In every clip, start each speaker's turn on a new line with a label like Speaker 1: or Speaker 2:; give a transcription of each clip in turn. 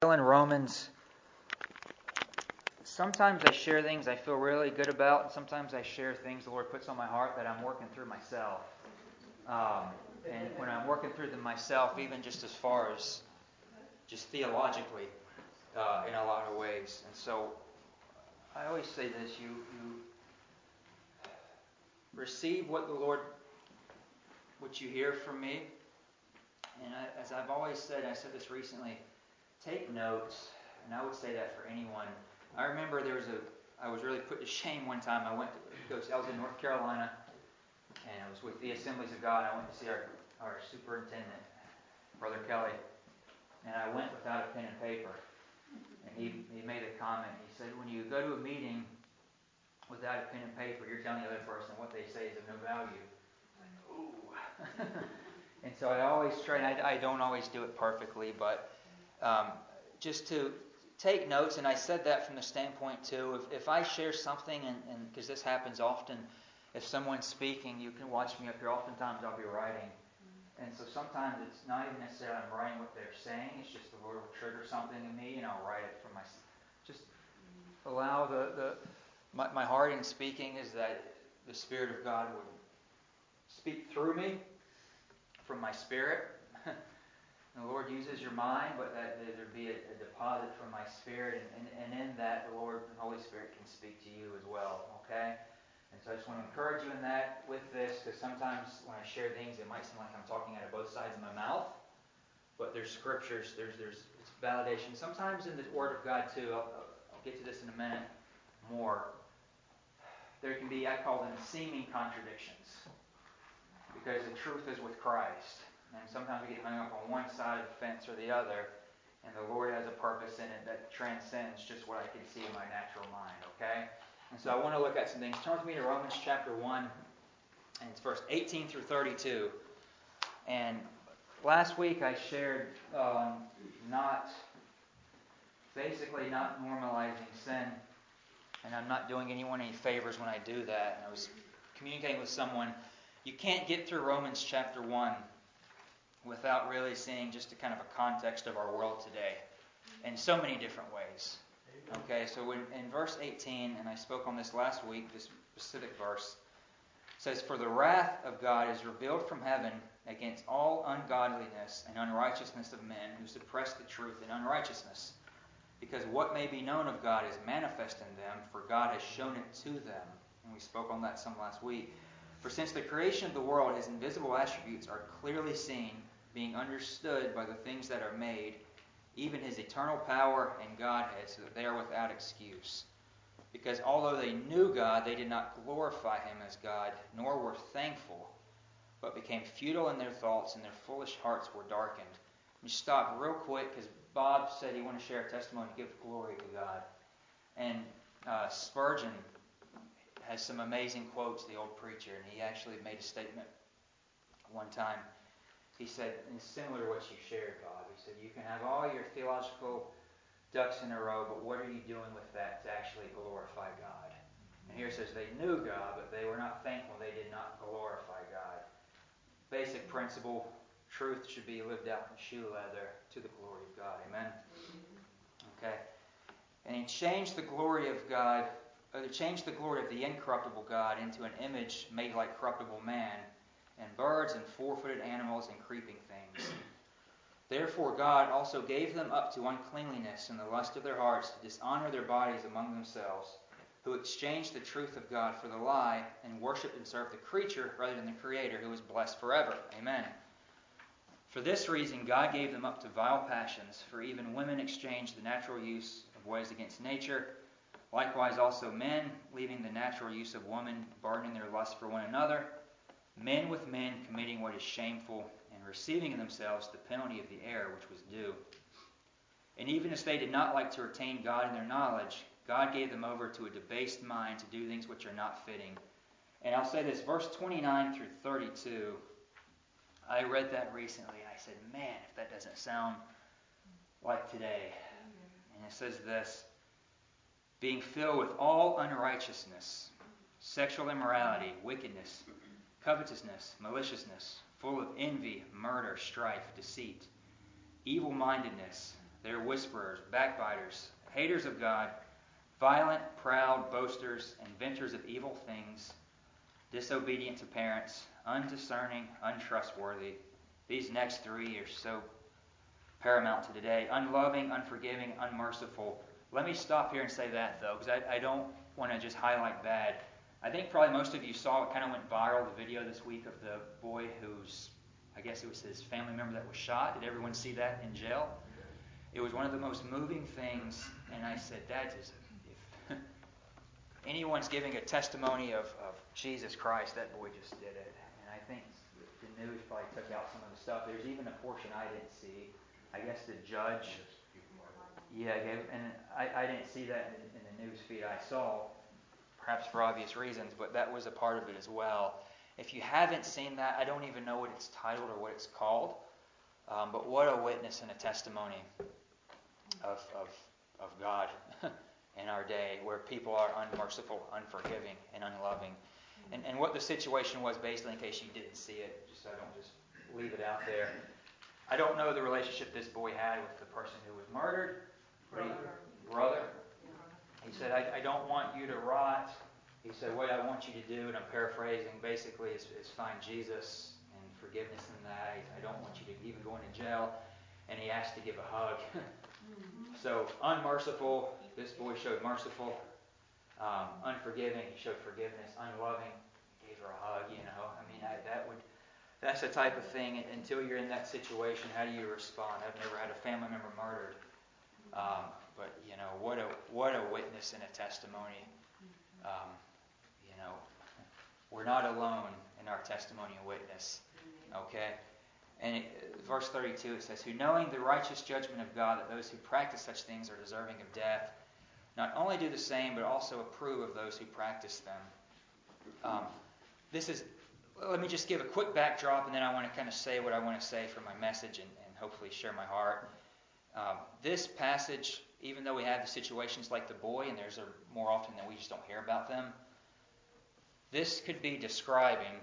Speaker 1: In Romans, sometimes I share things I feel really good about, and sometimes I share things the Lord puts on my heart that I'm working through myself. And when I'm working through them myself, even just as far as just theologically, in a lot of ways. And so I always say this: you receive what you hear from me. And as I've always said, I said this recently, take notes. And I would say that for anyone. I remember I was really put to shame one time. I was in North Carolina, and I was with the Assemblies of God. I went to see our superintendent, Brother Kelly, and I went without a pen and paper. And he made a comment. He said, when you go to a meeting without a pen and paper, you're telling the other person what they say is of no value. Ooh. And so I always try, and I don't always do it perfectly, but just to take notes. And I said that from the standpoint too, if I share something, and because this happens often, if someone's speaking, you can watch me up here, oftentimes I'll be writing. And so sometimes it's not even necessarily I'm writing what they're saying, it's just the Lord will trigger something in me, and I'll write it from myself. Just allow my heart in speaking is that the Spirit of God would speak through me from my spirit. And the Lord uses your mind, but that there be a deposit from my spirit, and in that the Lord and Holy Spirit can speak to you as well. Okay? And so I just want to encourage you in that with this, because sometimes when I share things, it might seem like I'm talking out of both sides of my mouth, but there's scriptures, there's it's validation. Sometimes in the Word of God too, I'll get to this in a minute more, there can be, I call them seeming contradictions, because the truth is with Christ. And sometimes we get hung up on one side of the fence or the other, and the Lord has a purpose in it that transcends just what I can see in my natural mind, okay? And so I want to look at some things. Turn with me to Romans chapter 1, and it's verse 18 through 32. And last week I shared not normalizing sin, and I'm not doing anyone any favors when I do that. And I was communicating with someone, you can't get through Romans chapter 1 without really seeing just a kind of a context of our world today in so many different ways. Okay, so in verse 18, and I spoke on this last week, this specific verse, says, "For the wrath of God is revealed from heaven against all ungodliness and unrighteousness of men who suppress the truth in unrighteousness, because what may be known of God is manifest in them, for God has shown it to them." And we spoke on that some last week. "For since the creation of the world, His invisible attributes are clearly seen, being understood by the things that are made, even His eternal power and Godhead, so that they are without excuse. Because although they knew God, they did not glorify Him as God, nor were thankful, but became futile in their thoughts, and their foolish hearts were darkened." Let me stop real quick, because Bob said he wanted to share a testimony to give glory to God. And Spurgeon has some amazing quotes, the old preacher, and he actually made a statement one time. He said, and it's similar to what you shared, Bob. He said, you can have all your theological ducks in a row, but what are you doing with that to actually glorify God? And here it says they knew God, but they were not thankful. They did not glorify God. Basic principle, truth should be lived out in shoe leather to the glory of God. Amen? Okay. And He changed the glory of God, changed the glory of the incorruptible God into an image made like corruptible man, and birds and four-footed animals and creeping things. Therefore God also gave them up to uncleanliness in the lust of their hearts, to dishonor their bodies among themselves, who exchanged the truth of God for the lie, and worshipped and served the creature rather than the Creator, who is blessed forever. Amen. For this reason God gave them up to vile passions, for even women exchanged the natural use of ways against nature. Likewise also men, leaving the natural use of woman, burdening their lust for one another, men with men committing what is shameful, and receiving in themselves the penalty of the error which was due. And even as they did not like to retain God in their knowledge, God gave them over to a debased mind to do things which are not fitting. And I'll say this, verse 29 through 32, I read that recently, and I said, man, if that doesn't sound like today. And it says this, "Being filled with all unrighteousness, sexual immorality, wickedness, covetousness, maliciousness, full of envy, murder, strife, deceit, evil-mindedness, They're whisperers, backbiters, haters of God, violent, proud, boasters, inventors of evil things, disobedient to parents, undiscerning, untrustworthy. These next three are so paramount to today. Unloving, unforgiving, unmerciful. Let me stop here and say that, though, because I don't want to just highlight bad. I think probably most of you saw it kind of went viral, the video this week of the boy who's, I guess it was his family member that was shot. Did everyone see that in jail? It was one of the most moving things, and I said, that is, if anyone's giving a testimony of Jesus Christ, that boy just did it. And I think the news probably took out some of the stuff. There's even a portion I didn't see. I guess the judge, and I didn't see that in the news feed I saw, perhaps for obvious reasons, but that was a part of it as well. If you haven't seen that, I don't even know what it's titled or what it's called, but what a witness and a testimony of God in our day, where people are unmerciful, unforgiving, and unloving. And what the situation was, basically, in case you didn't see it, just so I don't just leave it out there. I don't know the relationship this boy had with the person who was murdered. Brother. He said, I don't want you to rot. He said, what I want you to do, and I'm paraphrasing, basically is find Jesus and forgiveness in that. I don't want you to even go into jail. And he asked to give a hug. So, unmerciful, this boy showed merciful. Unforgiving, he showed forgiveness. Unloving, he gave her a hug, I mean, that's the type of thing, until you're in that situation, how do you respond? I've never had a family member murdered. But, what a witness and a testimony. We're not alone in our testimony and witness. Okay? And verse 32, it says, who knowing the righteous judgment of God, that those who practice such things are deserving of death, not only do the same, but also approve of those who practice them. Let me just give a quick backdrop, and then I want to kind of say what I want to say for my message and hopefully share my heart. This passage, even though we have the situations like the boy, and there's more often than we just don't hear about them, this could be describing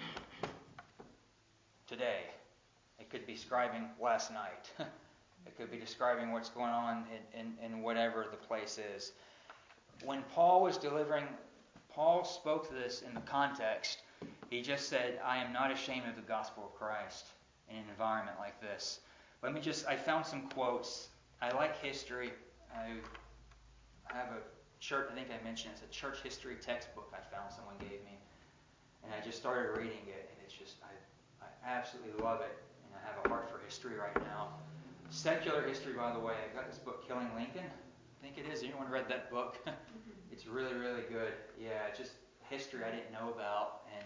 Speaker 1: today. It could be describing last night. It could be describing what's going on in whatever the place is. When Paul spoke to this in the context. He just said, I am not ashamed of the gospel of Christ in an environment like this. I found some quotes. I like history. I have a church, I think I mentioned it's a church history textbook I found someone gave me. And I just started reading it, and it's just, I absolutely love it. And I have a heart for history right now. Secular history, by the way. I got this book, Killing Lincoln. I think it is. Anyone read that book? It's really, really good. Yeah, just history I didn't know about. And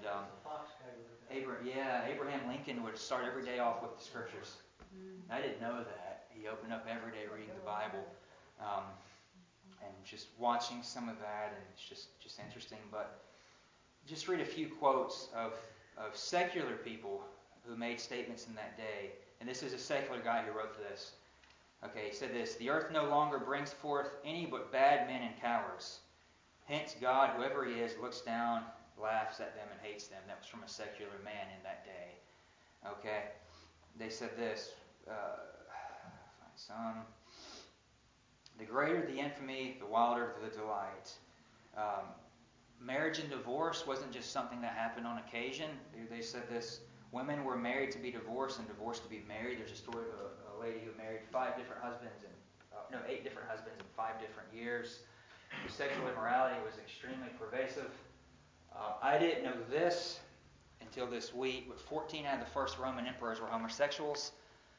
Speaker 1: Abraham Lincoln would start every day off with the scriptures. I didn't know that. He opened up every day reading the Bible. And just watching some of that, and it's just interesting. But just read a few quotes of secular people who made statements in that day. And this is a secular guy who wrote this. Okay, he said this: the earth no longer brings forth any but bad men and cowards. Hence God, whoever he is, looks down, laughs at them, and hates them. That was from a secular man in that day. Okay, they said this. Find some. The greater the infamy, the wilder the delight. Marriage and divorce wasn't just something that happened on occasion. They said this: women were married to be divorced and divorced to be married. There's a story of a lady who married 8 different husbands in 5 different years. Sexual immorality was extremely pervasive. I didn't know this until this week, but 14 out of the first Roman emperors were homosexuals.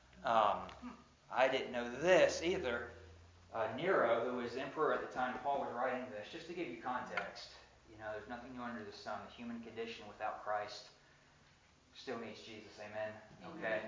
Speaker 1: I didn't know this either. Nero, who was emperor at the time Paul was writing this, just to give you context, there's nothing new under the sun. The human condition without Christ still needs Jesus. Amen? Okay?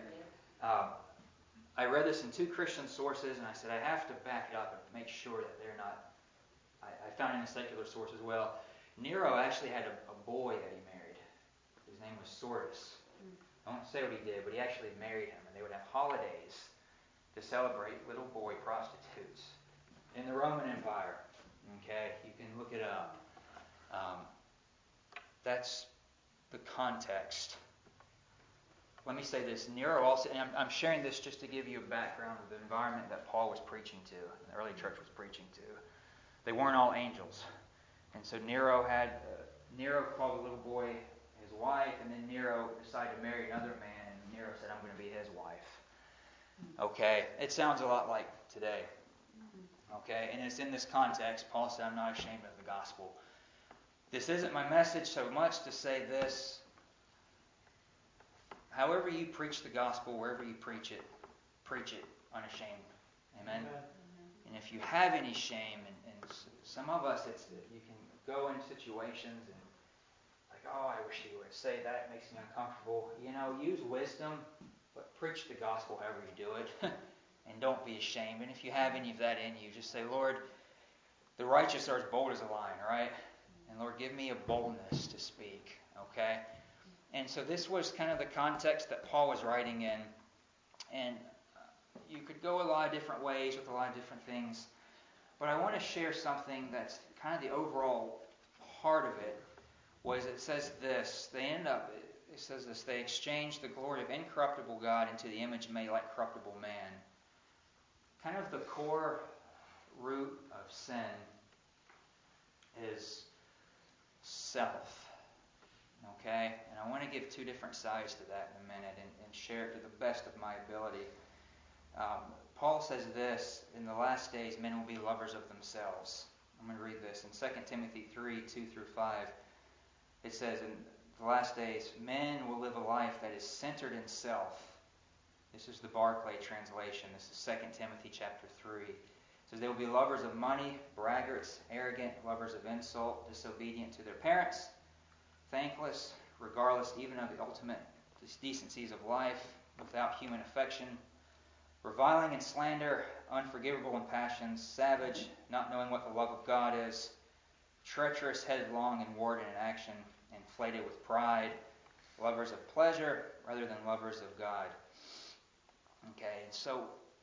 Speaker 1: I read this in 2 Christian sources, and I said I have to back it up and make sure that they're not. I found it in a secular source as well. Nero actually had a boy that he married. His name was Sordus. I won't say what he did, but he actually married him, and they would have holidays to celebrate little boy prostitutes in the Roman Empire. Okay, you can look it up. That's the context. let me say this. Nero also, and I'm sharing this just to give you a background of the environment that Paul was preaching to, and the early church was preaching to. They weren't all angels. And so Nero called the little boy his wife, and then Nero decided to marry another man, and Nero said, I'm going to be his wife. Okay, it sounds a lot like today. Okay, and it's in this context. Paul said, I'm not ashamed of the gospel. This isn't my message so much to say this. However you preach the gospel, wherever you preach it unashamed. Amen? And if you have any shame, and some of us, you can go in situations and like, oh, I wish he would say that. It makes me uncomfortable. Use wisdom, but preach the gospel however you do it. And don't be ashamed. And if you have any of that in you, just say, Lord, the righteous are as bold as a lion, right? And Lord, give me a boldness to speak, okay? And so this was kind of the context that Paul was writing in. And you could go a lot of different ways with a lot of different things. But I want to share something that's kind of the overall heart of it. It says this. It says this. They exchanged the glory of incorruptible God into the image made like corruptible man. Kind of the core root of sin is self. Okay? And I want to give two different sides to that in a minute and share it to the best of my ability. Paul says this, in the last days men will be lovers of themselves. I'm going to read this in 2 Timothy 3, 2 through 5. It says, in the last days, men will live a life that is centered in self. This is the Barclay translation. This is 2 Timothy chapter 3. It says, they will be lovers of money, braggarts, arrogant, lovers of insult, disobedient to their parents, thankless, regardless even of the ultimate decencies of life, without human affection, reviling and slander, unforgivable in passions, savage, not knowing what the love of God is, treacherous, headlong, and warred in action, inflated with pride, lovers of pleasure rather than lovers of God. Okay, and so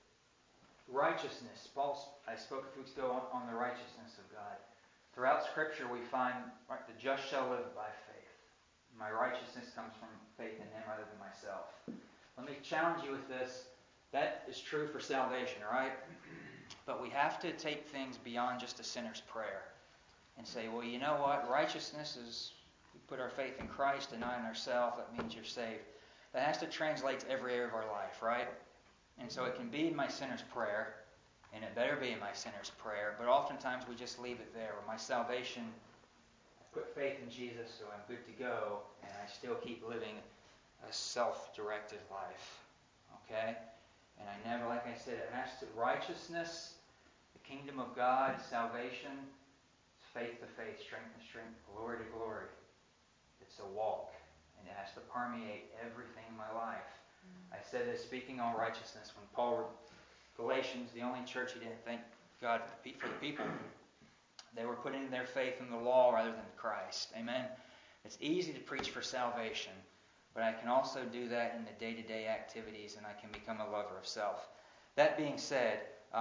Speaker 1: righteousness. I spoke a few weeks ago on the righteousness of God. Throughout Scripture we find the just shall live by faith. My righteousness comes from faith in Him rather than myself. Let me challenge you with this. That is true for salvation, right? But we have to take things beyond just a sinner's prayer and say, well, you know what? Righteousness is, we put our faith in Christ, denying ourselves. That means you're saved. That has to translate to every area of our life, right? And so it can be in my sinner's prayer, and it better be in my sinner's prayer, but oftentimes we just leave it there. With my salvation, I put faith in Jesus, so I'm good to go, and I still keep living a self-directed life. Okay? And I never, like I said, it has to, righteousness, the kingdom of God, salvation, it's faith to faith, strength to strength, glory to glory. It's a walk, and it has to permeate everything in my life. I said this speaking on righteousness when Paul, Galatians, the only church he didn't thank God for the people. They were putting their faith in the law rather than Christ. Amen? It's easy to preach for salvation, but I can also do that in the day-to-day activities, and I can become a lover of self. That being said,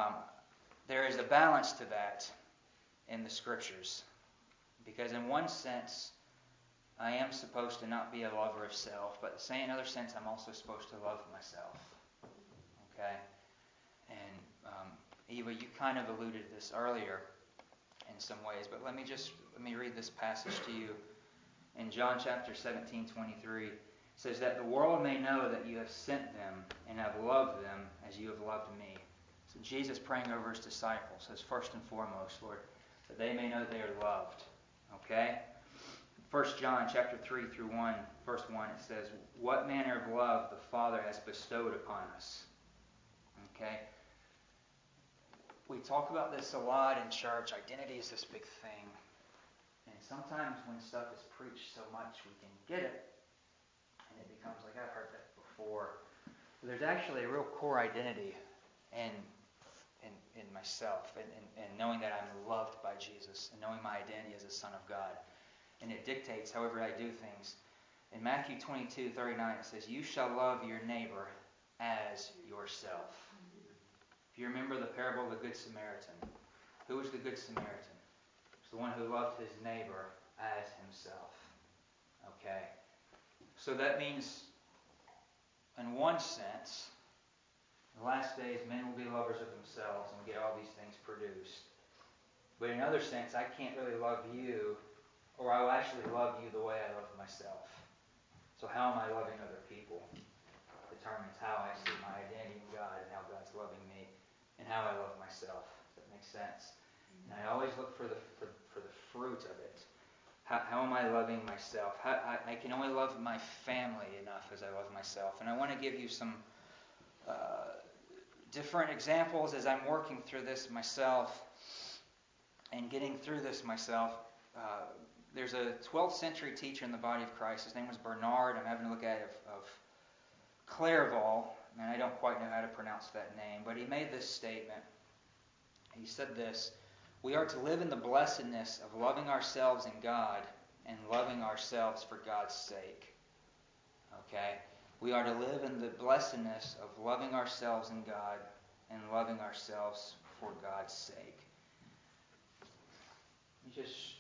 Speaker 1: there is a balance to that in the Scriptures. Because in one sense, I am supposed to not be a lover of self, but in another sense, I'm also supposed to love myself. Okay? And Eva, you kind of alluded to this earlier in some ways, but let me read this passage to you. In John chapter 17:23, it says that the world may know that you have sent them and have loved them as you have loved me. So Jesus praying over his disciples says, first and foremost, Lord, that they may know they are loved. Okay? 1 John chapter 3 through 1, verse 1, it says, what manner of love the Father has bestowed upon us. Okay? We talk about this a lot in church. Identity is this big thing. And sometimes when stuff is preached so much, we can get it. And it becomes like, I've heard that before. But there's actually a real core identity in myself. And knowing that I'm loved by Jesus. And knowing my identity as a son of God. And it dictates however I do things. In Matthew 22:39, it says, you shall love your neighbor as yourself. If you remember the parable of the Good Samaritan, who was the Good Samaritan? It's the one who loved his neighbor as himself. Okay? So that means in one sense, in the last days, men will be lovers of themselves and get all these things produced. But in another sense, I can't really love you, or I will actually love you the way I love myself. So how am I loving other people? Determines how I see my identity in God and how God's loving me and how I love myself. Does that make sense? And I always look for the fruit of it. How am I loving myself? I can only love my family enough as I love myself. And I want to give you some different examples as I'm working through this myself and getting through this myself. There's a 12th century teacher in the body of Christ. His name was Bernard. I'm having a look at it of Clairvaux, and I don't quite know how to pronounce that name, but he made this statement. He said this: we are to live in the blessedness of loving ourselves in God and loving ourselves for God's sake. Okay? We are to live in the blessedness of loving ourselves in God and loving ourselves for God's sake. You just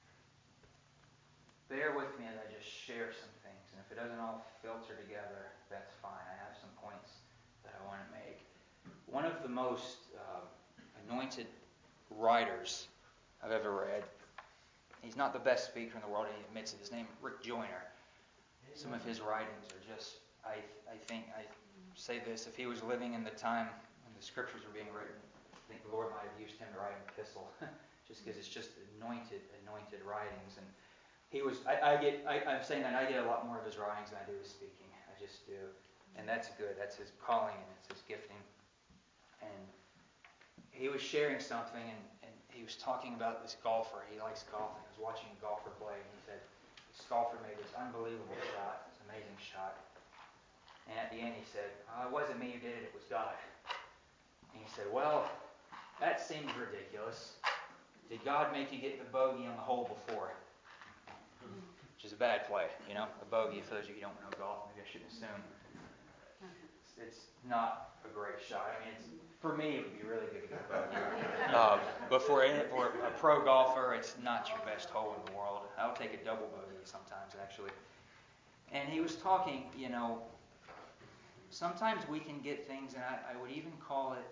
Speaker 1: bear with me as I just share some things. And if it doesn't all filter together, that's fine. I have some points that I want to make. One of the most anointed writers I've ever read, he's not the best speaker in the world, he admits it. His name is Rick Joyner. Some of his writings are just, I say this, if he was living in the time when the scriptures were being written, I think the Lord might have used him to write an epistle, just because it's just anointed writings. And he was, I'm saying that I get a lot more of his writings than I do his speaking. I just do. And that's good. That's his calling and it's his gifting. And he was sharing something and he was talking about this golfer. He likes golfing. He was watching a golfer play and he said, this golfer made this unbelievable shot. It's an amazing shot. And at the end he said, it wasn't me who did it, it was God. And he said, well, that seems ridiculous. Did God make you get the bogey on the hole before? Which is a bad play, you know. A bogey, for those of you who don't know golf, maybe I shouldn't assume. It's not a great shot. I mean, for me, it would be really good to get a bogey. But for a pro golfer, it's not your best hole in the world. I'll take a double bogey sometimes, actually. And he was talking, you know, sometimes we can get things, and I would even call it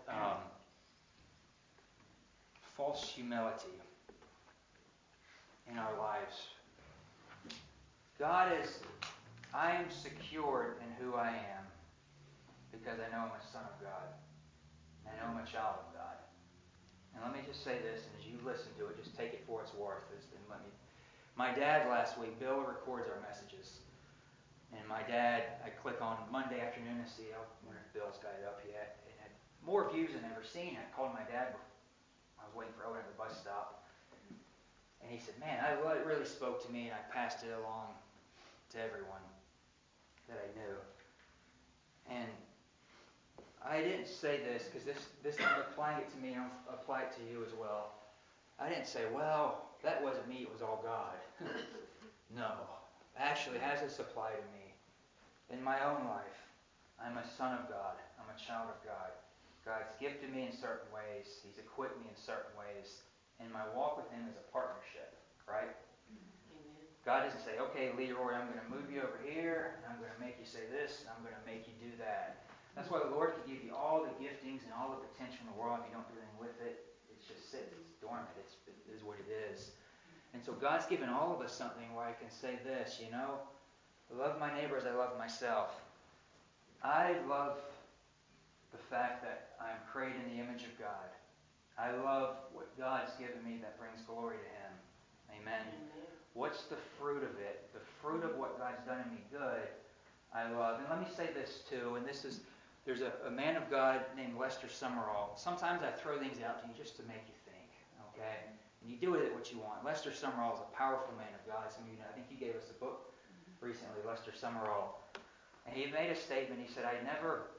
Speaker 1: false humility in our lives. I am secured in who I am because I know I'm a son of God. I know I'm a child of God. And let me just say this, and as you listen to it, just take it for its worth. My dad last week, Bill records our messages. And my dad, I click on Monday afternoon to see, I wonder if Bill's got it up yet. It had more views than I've ever seen. I called my dad. I was waiting for Owen at the bus stop. And he said, man, it really spoke to me, and I passed it along to everyone that I knew. And I didn't say this, because this I'm applying it to me, and I'll apply it to you as well. I didn't say, well, that wasn't me, it was all God. No. Actually, has this apply to me? In my own life, I'm a son of God. I'm a child of God. God's gifted me in certain ways. He's equipped me in certain ways. And my walk with Him is a partnership, right? Amen. God doesn't say, okay, Leroy, I'm going to move you over here, and I'm going to make you say this, and I'm going to make you do that. That's why the Lord can give you all the giftings and all the potential in the world. If you don't do anything with it, it just sits. It's dormant. It is what it is. And so God's given all of us something where I can say this, you know, I love my neighbor as I love myself. I love the fact that I'm created in the image of God. I love what God's given me that brings glory to Him. Amen. Amen. What's the fruit of it? The fruit of what God's done in me good, I love. And let me say this too, and there's a man of God named Lester Sumrall. Sometimes I throw things out to you just to make you think, okay? And you do with it what you want. Lester Sumrall is a powerful man of God. Some of you know, I think you gave us a book recently, Lester Sumrall. And he made a statement. He said, I never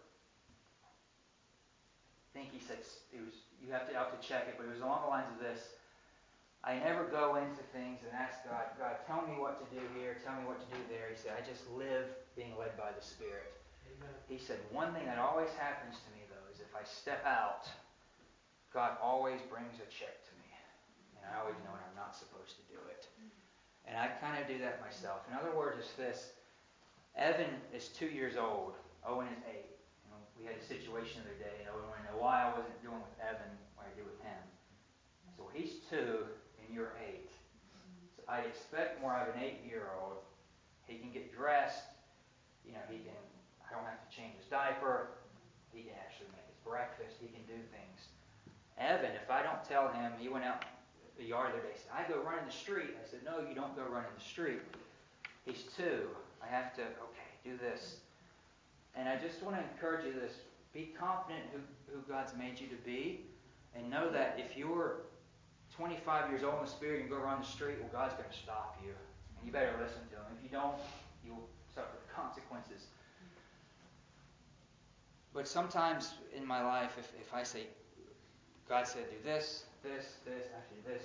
Speaker 1: think he said, you have to check it, but it was along the lines of this. I never go into things and ask God, tell me what to do here, tell me what to do there. He said, I just live being led by the Spirit. Amen. He said, one thing that always happens to me, though, is if I step out, God always brings a check to me. And I always know when I'm not supposed to do it. And I kind of do that myself. In other words, it's this. Evan is 2 years old. Owen is 8. We had a situation the other day, and Owen wanted to know why I wasn't doing with Evan what I do with him. So he's 2, and you're 8. So I expect more out of an 8-year-old. He can get dressed. I don't have to change his diaper. He can actually make his breakfast. He can do things. Evan, if I don't tell him, he went out the yard the other day, said, I go run in the street. I said, no, you don't go run in the street. He's 2. I have to, do this. And I just want to encourage you this. Be confident who God's made you to be. And know that if you're 25 years old in the Spirit and you go run the street, well, God's going to stop you. And you better listen to Him. If you don't, you'll suffer the consequences. But sometimes in my life, if I say, God said, do this, actually this,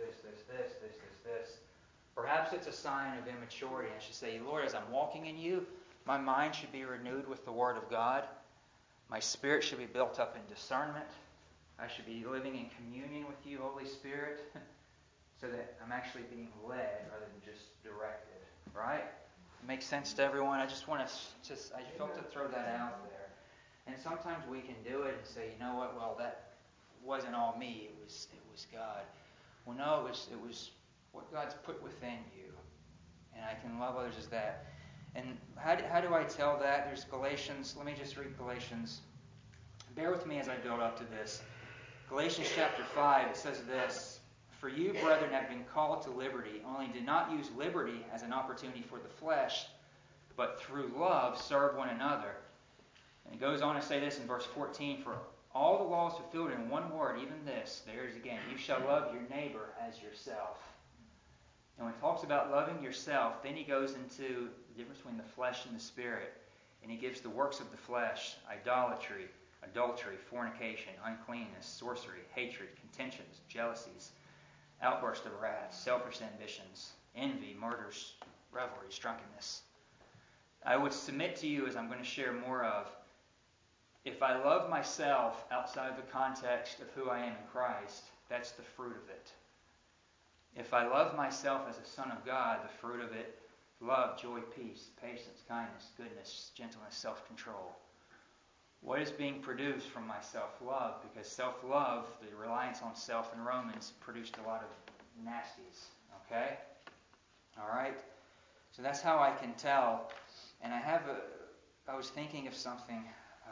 Speaker 1: perhaps it's a sign of immaturity. I should say, Lord, as I'm walking in you, my mind should be renewed with the Word of God. My spirit should be built up in discernment. I should be living in communion with you, Holy Spirit, so that I'm actually being led rather than just directed. Right? Makes sense to everyone? I just want to, I felt to throw that out there. And sometimes we can do it and say, you know what? Well, that wasn't all me. It was God. Well, no, it was what God's put within you, and I can love others as that. And how do I tell that? There's Galatians. Let me just read Galatians. Bear with me as I build up to this. Galatians chapter 5. It says this: For you, brethren, have been called to liberty. Only do not use liberty as an opportunity for the flesh, but through love serve one another. And it goes on to say this in verse 14, for all the law is fulfilled in one word, even this, there it is again, you shall love your neighbor as yourself. And when it talks about loving yourself, then he goes into the difference between the flesh and the spirit. And he gives the works of the flesh: idolatry, adultery, fornication, uncleanness, sorcery, hatred, contentions, jealousies, outbursts of wrath, selfish ambitions, envy, murders, revelries, drunkenness. I would submit to you, as I'm going to share more of, if I love myself outside the context of who I am in Christ, that's the fruit of it. If I love myself as a son of God, the fruit of it, love, joy, peace, patience, kindness, goodness, gentleness, self-control. What is being produced from my self-love? Because self-love, the reliance on self in Romans, produced a lot of nasties. Okay? All right? So that's how I can tell. And I was thinking of something.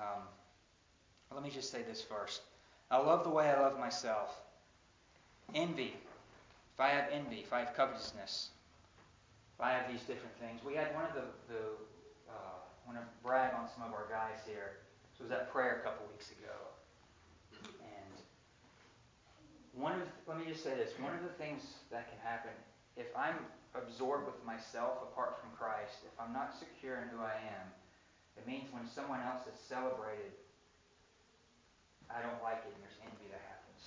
Speaker 1: Let me just say this first. I love the way I love myself. Envy. If I have envy, if I have covetousness, if I have these different things. We had one of I want to brag on some of our guys here. This was at prayer a couple weeks ago. And let me just say this. One of the things that can happen, if I'm absorbed with myself apart from Christ, if I'm not secure in who I am, it means when someone else is celebrated, I don't like it, and there's envy that happens.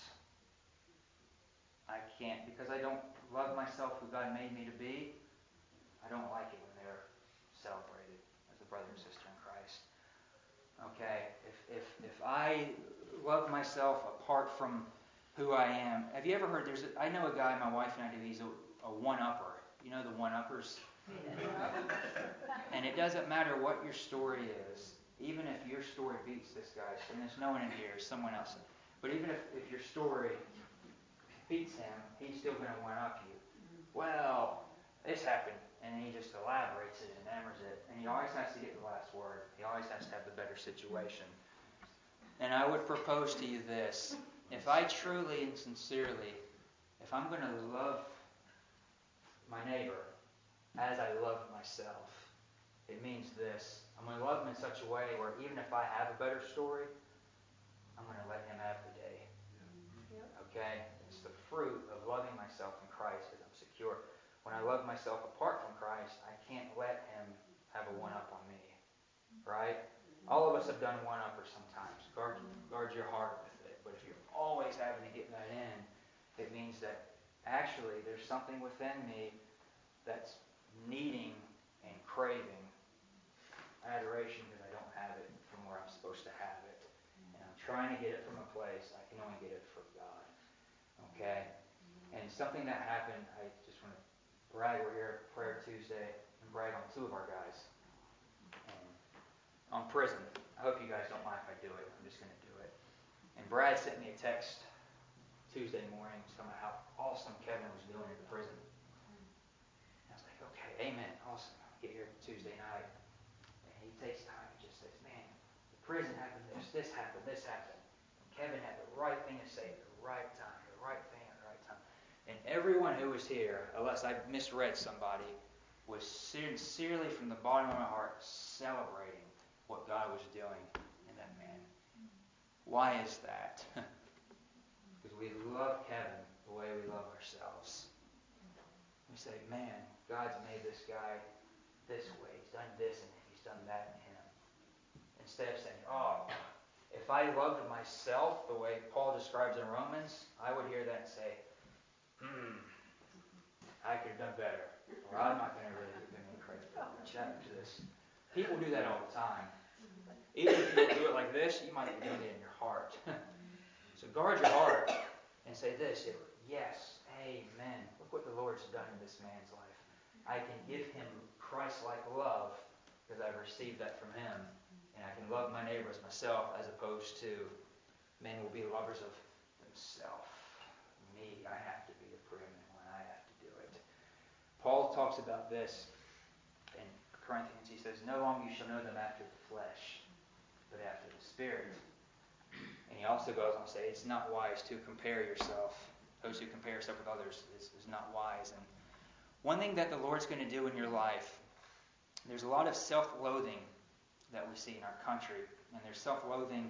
Speaker 1: I can't, because I don't love myself who God made me to be, I don't like it when they're celebrated as a brother and sister in Christ. Okay, if I love myself apart from who I am, have you ever heard, I know a guy, my wife and I do, he's a one-upper. You know the one-uppers? And it doesn't matter what your story is. Even if your story beats this guy's, and there's no one in here, someone else. But even if your story beats him, he's still going to one-up you. Well, this happened. And he just elaborates it and hammers it. And he always has to get the last word. He always has to have the better situation. And I would propose to you this. If I truly and sincerely, if I'm going to love my neighbor as I love myself, it means this. I'm going to love him in such a way where even if I have a better story, I'm going to let him have the day. Okay? It's the fruit of loving myself in Christ because I'm secure. When I love myself apart from Christ, I can't let him have a one-up on me. Right? All of us have done one-uppers sometimes. Guard your heart with it. But if you're always having to get that in, it means that actually there's something within me that's needing and craving adoration because I don't have it from where I'm supposed to have it. And I'm trying to get it from a place. I can only get it from God. Okay? And something that happened, I just want to brag. We're here at Prayer Tuesday and brag on two of our guys. And on prison. I hope you guys don't mind if I do it. I'm just going to do it. And Brad sent me a text Tuesday morning talking about how awesome Kevin was doing at the prison. I was like, okay, amen, awesome. Get here Tuesday night. And he takes time and just says, man, the prison happened, this happened, this happened. And Kevin had the right thing to say at the right time, the right thing at the right time. And everyone who was here, unless I misread somebody, was sincerely from the bottom of my heart celebrating what God was doing in that man. Why is that? Because we love Kevin the way we love ourselves. We say, man, God's made this guy this way. He's done this and he's done that in him. Instead of saying, oh, if I loved myself the way Paul describes in Romans, I would hear that and say, I could have done better. Or I'm not going to really give him any credit for this. People do that all the time. Even if you don't do it like this, you might be doing it in your heart. So guard your heart and say this, yes, amen. Look what the Lord's done in this man's life. I can give him Christ-like love because I've received that from him. And I can love my neighbor as myself as opposed to men will be lovers of themselves. Me, I have to be the preeminent one. I have to do it. Paul talks about this in Corinthians. He says, no longer you shall know them after the flesh, but after the Spirit. And he also goes on to say, it's not wise to compare yourself. Those who compare yourself with others is not wise. And one thing that the Lord's going to do in your life, there's a lot of self-loathing that we see in our country. And there's self-loathing,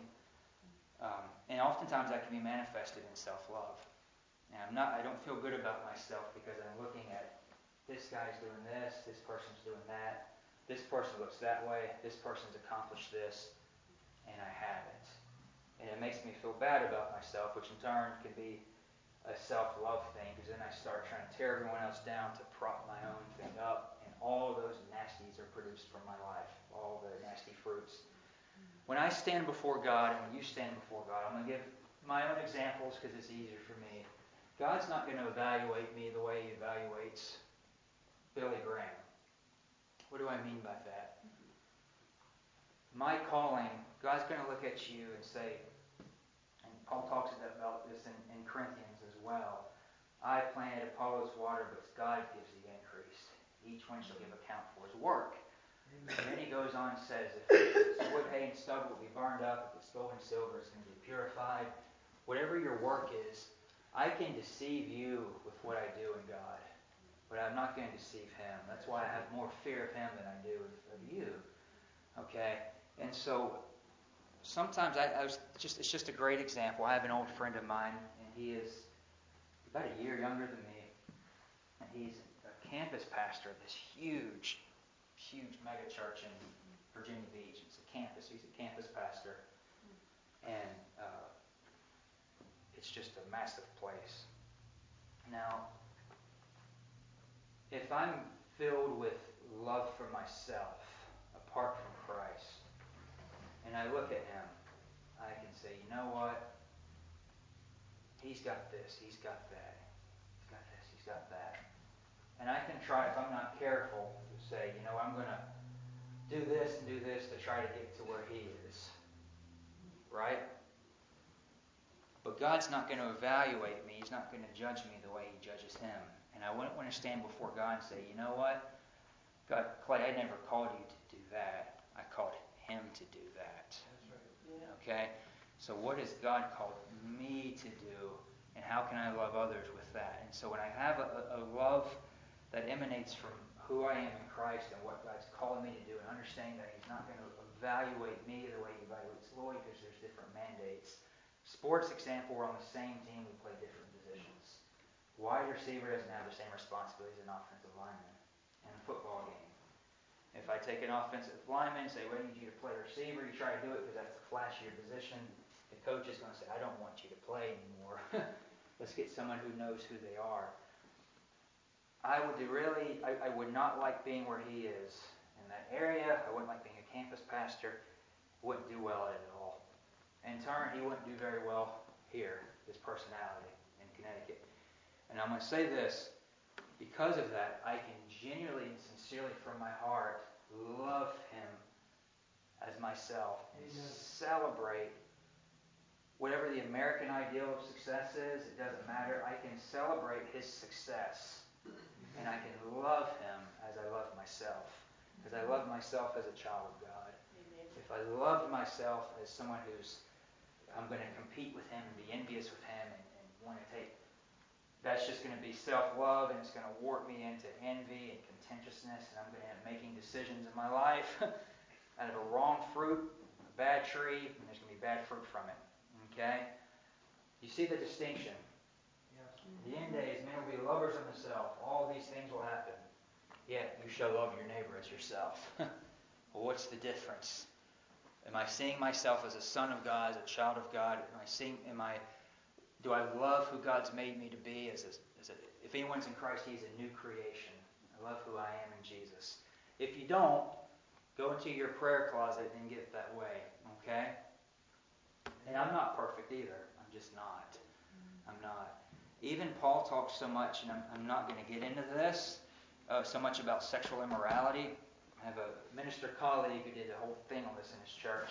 Speaker 1: and oftentimes that can be manifested in self-love. And I don't feel good about myself because I'm looking at this guy's doing this person's doing that, this person looks that way, this person's accomplished this, and I haven't. And it makes me feel bad about myself, which in turn can be a self-love thing, because then I start trying to tear everyone else down to prop my own thing up, and all of those nasties are produced from my life, all the nasty fruits. When I stand before God, and when you stand before God, I'm going to give my own examples because it's easier for me. God's not going to evaluate me the way He evaluates Billy Graham. What do I mean by that? My calling, God's going to look at you and say, and Paul talks about this in Corinthians as well, I planted, Apollos watered, but God gives the increase. Each one shall give account for his work. Amen. And then he goes on and says, if it's wood, hay, and stubble, it will be burned up. If it's gold and silver, it's going to be purified. Whatever your work is, I can deceive you with what I do in God, but I'm not going to deceive Him. That's why I have more fear of Him than I do of you. Okay? And so sometimes it's just a great example. I have an old friend of mine, and he is about a year younger than me, and he's a campus pastor of this huge mega church in Virginia Beach. It's a campus. He's a campus pastor, and it's just a massive place. Now, if I'm filled with love for myself, apart from Christ, and I look at him, I can say, you know what? He's got this, he's got that. He's got this, he's got that. And I can try, if I'm not careful, to say, you know, I'm going to do this and do this to try to get to where he is. Right? But God's not going to evaluate me. He's not going to judge me the way He judges him. And I wouldn't want to stand before God and say, you know what? God, Clay, I never called you to do that. I called him to do that. That's right. Yeah. Okay? So what has God called me to do? And how can I love others with that? And so when I have a love that emanates from who I am in Christ and what God's called me to do, and understanding that He's not going to evaluate me the way He evaluates Lloyd, because there's different mandates. Sports example, we're on the same team, we play different positions. Wide receiver doesn't have the same responsibilities as an offensive lineman in a football game. If I take an offensive lineman and say, well, I need you to play receiver, you try to do it because that's the flashier position, the coach is going to say, I don't want you to play anymore. Let's get someone who knows who they are. I would not like being where he is in that area. I wouldn't like being a campus pastor. Wouldn't do well at it at all. In turn, he wouldn't do very well here, his personality in Connecticut. And I'm going to say this, because of that, I can genuinely and sincerely from my heart love him as myself and celebrate whatever the American ideal of success is. It doesn't matter. I can celebrate his success, and I can love him as I love myself, because I love myself as a child of God. If I loved myself as someone I'm going to compete with him and be envious with him and want to take, that's just going to be self-love, and it's going to warp me into envy and contentiousness, and I'm going to end up making decisions in my life out of a wrong fruit, a bad tree, and there's going to be bad fruit from it. Okay? You see the distinction. Yes. In the end days, men will be lovers of themselves. All these things will happen. Yet you shall love your neighbor as yourself. Well, what's the difference? Am I seeing myself as a son of God, as a child of God? Do I love who God's made me to be? If anyone's in Christ, he's a new creation. I love who I am in Jesus. If you don't, go into your prayer closet and get that way. Okay? And I'm not perfect either. I'm just not. I'm not. Even Paul talks so much, and I'm not going to get into this, so much about sexual immorality. I have a minister colleague who did a whole thing on this in his church.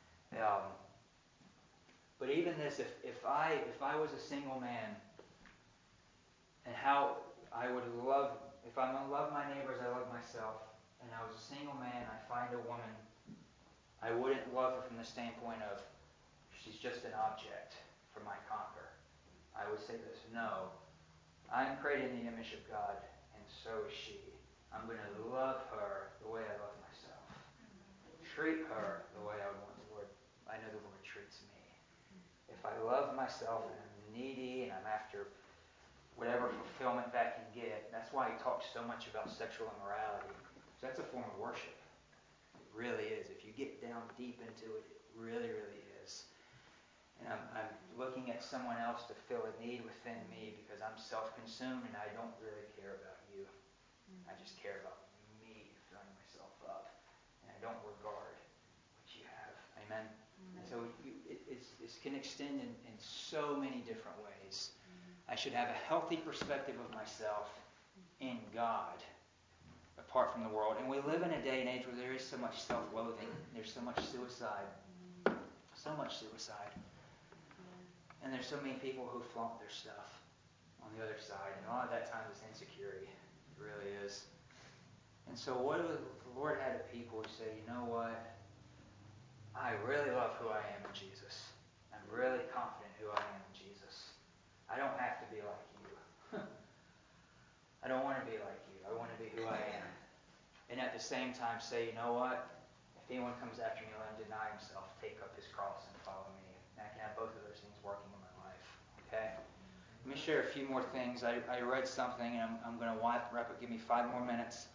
Speaker 1: But even this, if I was a single man, and how I would love, if I'm going to love my neighbors, I love myself, and I was a single man, I find a woman, I wouldn't love her from the standpoint of, she's just an object for my conquer. I would say this: no, I'm created in the image of God, and so is she. I'm going to love her the way I love myself. Treat her the way I would want I know the Lord treats me. If I love myself and I'm needy and I'm after whatever fulfillment that can get, that's why he talks so much about sexual immorality. That's a form of worship. It really is. If you get down deep into it, it really, really is. And I'm looking at someone else to fill a need within me because I'm self-consumed and I don't really care about you. I just care about me, filling myself up. And I don't regard what you have. Amen? And so it can extend in so many different ways. I should have a healthy perspective of myself in God, apart from the world. And we live in a day and age where there is so much self-loathing. There's so much suicide. So much suicide. And there's so many people who flaunt their stuff on the other side. And a lot of that time is insecurity. It really is. And so what if the Lord had a people who say, you know what? I really love who I am in Jesus. I'm really confident who I am in Jesus. I don't have to be like you. I don't want to be like you. I want to be who I am. And at the same time say, you know what? If anyone comes after me, let him deny himself, take up his cross, and follow me. And I can have both of those things working in my life. Okay? Let me share a few more things. I read something, and I'm going to wrap it. Give me 5 more minutes.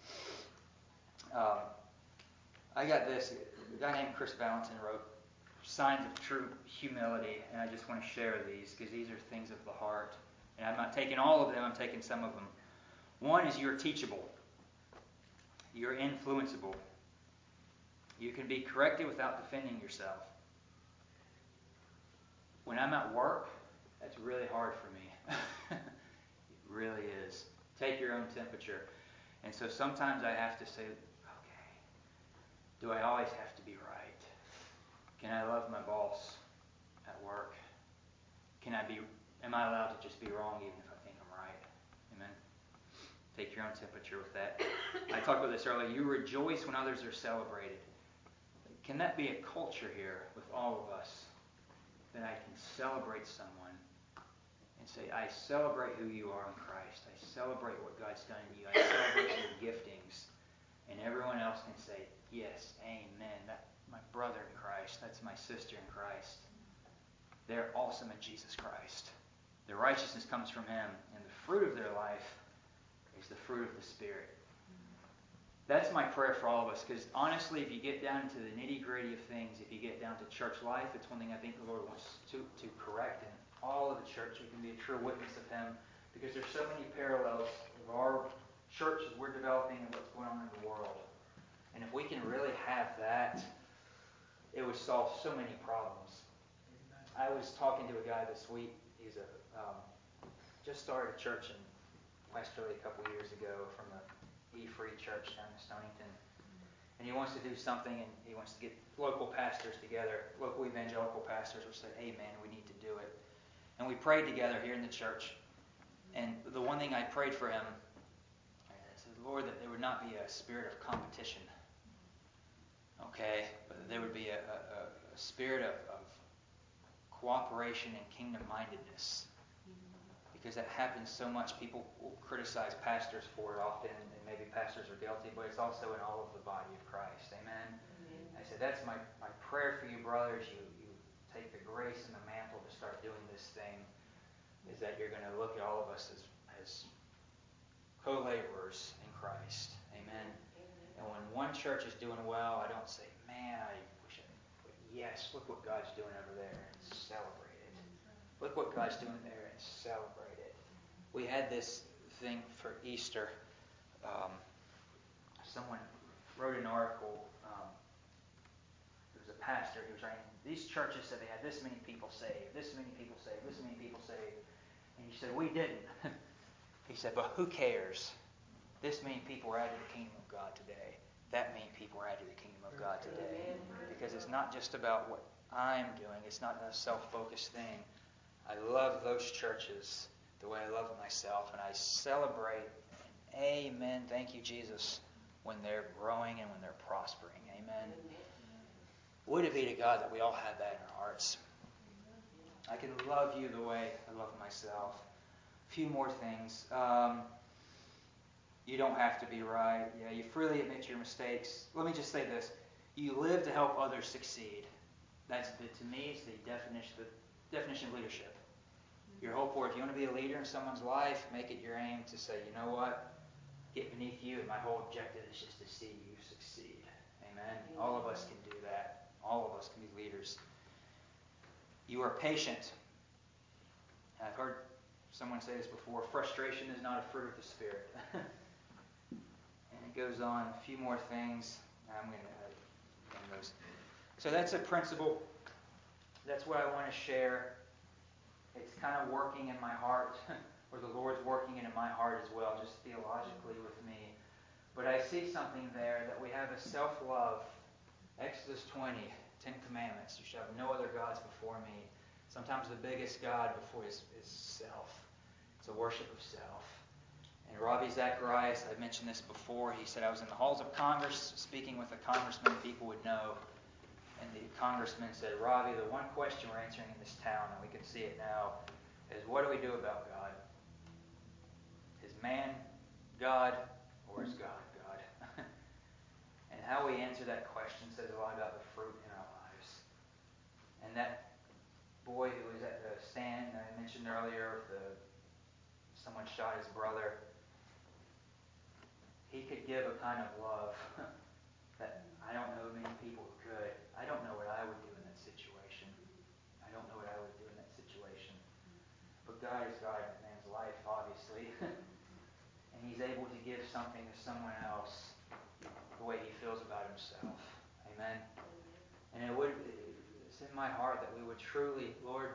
Speaker 1: I got this. A guy named Chris Valentin wrote Signs of True Humility, and I just want to share these because these are things of the heart. And I'm not taking all of them. I'm taking some of them. One is you're teachable. You're influenceable. You can be corrected without defending yourself. When I'm at work, that's really hard for me. It really is. Take your own temperature. And so sometimes I have to say, okay, do I always have to be right? Can I love my boss at work? Am I allowed to just be wrong even if I think I'm right? Amen? Take your own temperature with that. I talked about this earlier. You rejoice when others are celebrated. Can that be a culture here with all of us? That I can celebrate someone and say, I celebrate who you are in Christ. I celebrate what God's done in you. I celebrate your giftings. And everyone else can say, yes, amen. That's my brother in Christ. That's my sister in Christ. They're awesome in Jesus Christ. Their righteousness comes from Him. And the fruit of their life is the fruit of the Spirit. That's my prayer for all of us, because honestly, if you get down to the nitty-gritty of things, if you get down to church life, it's one thing I think the Lord wants to correct in all of the church. We can be a true witness of Him, because there's so many parallels of our church as we're developing and what's going on in the world. And if we can really have that, it would solve so many problems. I was talking to a guy this week. He's just started a church in Westerly a couple years ago from the E-Free Church down in Stonington. And he wants to do something, and he wants to get local pastors together, local evangelical pastors, who said, hey man, we need to do it. And we prayed together here in the church. And the one thing I prayed for him, I said, Lord, that there would not be a spirit of competition. Okay? But there would be a spirit of cooperation and kingdom-mindedness. Because that happens so much. People will criticize pastors for it often, and maybe pastors are guilty, but it's also in all of the body of Christ. Amen? I said, that's my prayer for you, brothers. You take the grace and the mantle to start doing this thing, is that you're going to look at all of us as co-laborers in Christ. Amen? And when one church is doing well, I don't say, man, I wish I... But yes, look what God's doing over there, and celebrate it. Look what God's doing there, and celebrate it. We had this thing for Easter. Someone wrote an article. It was a pastor. He was writing, these churches said they had this many people saved, this many people saved, this many people saved. And he said, we didn't. He said, but who cares? This many people were added to the kingdom of God today. That many people were added to the kingdom of God today. Because it's not just about what I'm doing. It's not a self-focused thing. I love those churches the way I love myself. And I celebrate, amen, thank you, Jesus, when they're growing and when they're prospering. Amen. Would it be to God that we all have that in our hearts? I can love you the way I love myself. A few more things. You don't have to be right. Yeah, you freely admit your mistakes. Let me just say this. You live to help others succeed. That's, to me, is the definition of leadership. Your hope for, if you want to be a leader in someone's life, make it your aim to say, you know what? Get beneath you, and my whole objective is just to see you succeed. Amen? All of us can do that. All of us can be leaders. You are patient. And I've heard someone say this before, frustration is not a fruit of the Spirit. And it goes on, a few more things. I'm going to end those. So that's a principle. That's what I want to share. It's kind of working in my heart, or the Lord's working in my heart as well, just theologically with me. But I see something there, that we have a self-love. Exodus 20, 10 Commandments. You shall have no other gods before me. Sometimes the biggest God before is self. It's a worship of self. And Ravi Zacharias, I mentioned this before, he said, I was in the halls of Congress speaking with a congressman people would know. And the congressman said, Ravi, the one question we're answering in this town, and we can see it now, is what do we do about God? Is man God, or is God God? And how we answer that question says a lot about the fruit in our lives. And that boy who was at the stand I mentioned earlier, someone shot his brother, he could give a kind of love that I don't know many people who could. I don't know what I would do in that situation. I don't know what I would do in that situation. But God is God in that man's life, obviously. And He's able to give something to someone else the way He feels about Himself. Amen. And it's in my heart that we would truly, Lord,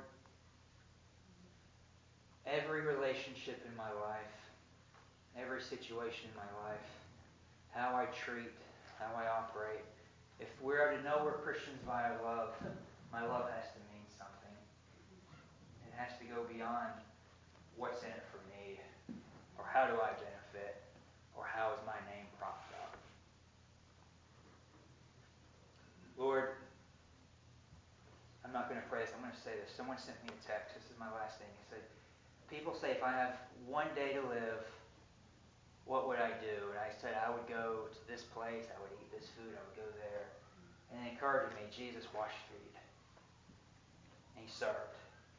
Speaker 1: every relationship in my life, every situation in my life, how I treat, how I operate, if we're to know we're Christians by our love, my love has to mean something. It has to go beyond what's in it for me, or how do I benefit, or how is my name propped up. Lord, I'm not going to pray this. I'm going to say this. Someone sent me a text. This is my last thing. He said, people say, if I have one day to live, what would I do? And I said, I would go to this place. I would eat this food. I would go there. And it occurred to me, Jesus washed feet. And He served.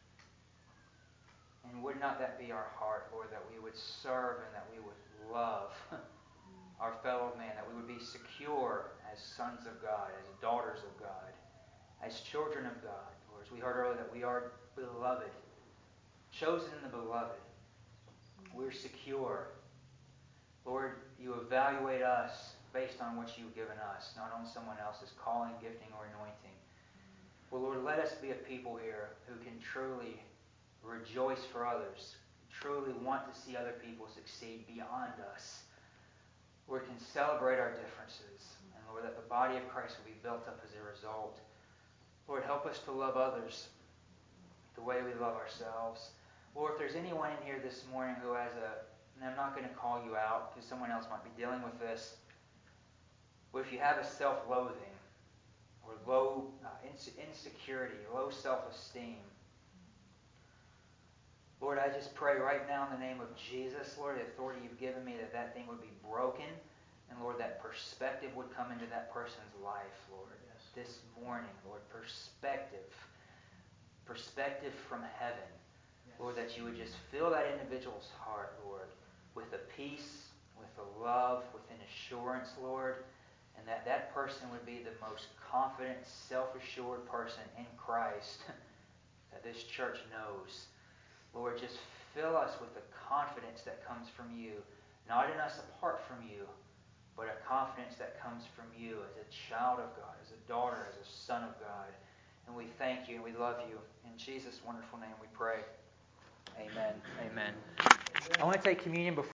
Speaker 1: And would not that be our heart, Lord, that we would serve and that we would love our fellow man, that we would be secure as sons of God, as daughters of God, as children of God. Lord, as we heard earlier, that we are beloved, chosen in the beloved. We're secure. Lord, you evaluate us based on what you've given us, not on someone else's calling, gifting, or anointing. Well, Lord, let us be a people here who can truly rejoice for others, truly want to see other people succeed beyond us. Lord, can celebrate our differences. And Lord, that the body of Christ will be built up as a result. Lord, help us to love others the way we love ourselves. Lord, if there's anyone in here this morning who has and I'm not going to call you out because someone else might be dealing with this, but if you have a self-loathing or low insecurity, low self-esteem, Lord, I just pray right now in the name of Jesus, Lord, the authority you've given me, that thing would be broken. And Lord, that perspective would come into that person's life, Lord. Yes. This morning, Lord, perspective from heaven. Yes. Lord, that you would just fill that individual's heart, Lord, with a peace, with a love, with an assurance, Lord. And that person would be the most confident, self-assured person in Christ that this church knows. Lord, just fill us with the confidence that comes from you, not in us apart from you, but a confidence that comes from you as a child of God, as a daughter, as a son of God. And we thank you and we love you. In Jesus' wonderful name we pray. Amen. Amen. I want to take communion before